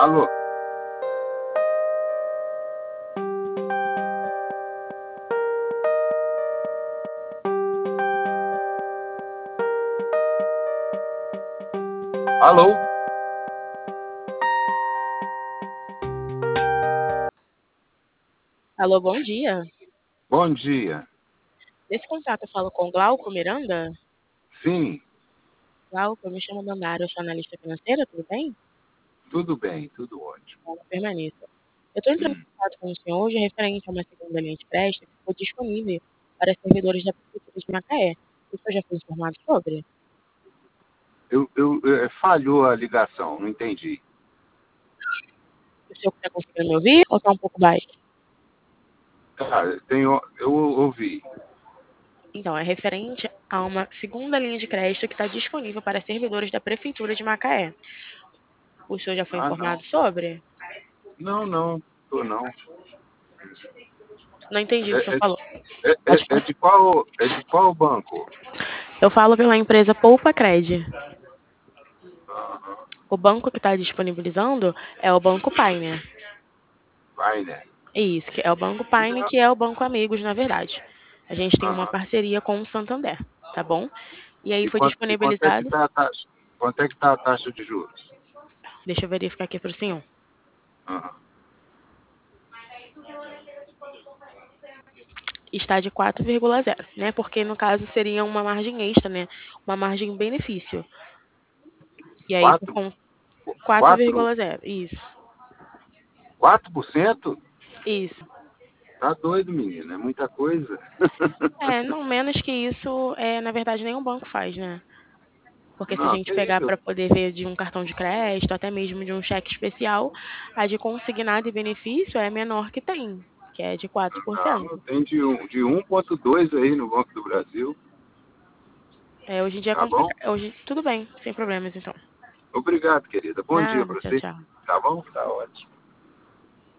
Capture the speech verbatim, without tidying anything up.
Alô? Alô? Alô, bom dia. Bom dia. Nesse contato eu falo com Glauco Miranda. Sim, Glauco, eu me chamo Dandara, eu sou analista financeira, tudo bem? tudo bem, tudo ótimo. Bom, permaneça. Eu estou entrando Hum. em contato com o senhor hoje referente a uma segunda linha de crédito que ficou disponível para servidores da Prefeitura de Macaé. O senhor já foi informado sobre? Eu, eu, eh, falhou a ligação, não entendi. O senhor está conseguindo me ouvir ou está um pouco baixo? Tá, tenho, eu ouvi. Então, é referente a uma segunda linha de crédito que está disponível para servidores da Prefeitura de Macaé. O senhor já foi Ah, informado não. sobre? Não, não, tô não. Não entendi o que o senhor É, falou. é, é, Pode é falar. de qual, é de qual banco? Eu falo pela empresa Poupa Cred. Aham. O banco que está disponibilizando é o Banco Pioneer. Vai, né? Isso, que é o Banco Pioneer, Não. que é o Banco Amigos, na verdade. A gente tem uma Aham. parceria com o Santander, tá bom? E aí E foi quanto, e quanto é que disponibilizado. tá a taxa? Quanto é que tá a taxa de juros? Deixa eu verificar aqui para o senhor. Aham. Está de quatro vírgula zero, né? Porque no caso seria uma margem extra, né? Uma margem benefício. E aí por Quatro? com Quatro? quatro vírgula zero. Isso. Quatro por cento? Isso. Tá doido, menino, é muita coisa. É, não menos que isso, é, na verdade, nenhum banco faz, né? Porque se a Não, gente que pegar isso? para poder ver de um cartão de crédito, até mesmo de um cheque especial, a de consignado e benefício é menor que tem, que é de quatro por Não, cento. tem de, um, de um ponto dois aí no Banco do Brasil, É, hoje em dia é tá bom? complicado. Hoje, tudo bem, sem problemas então. Obrigado, querida. Bom dia Nada, para tchau, você. tchau. Tá bom? Tá ótimo.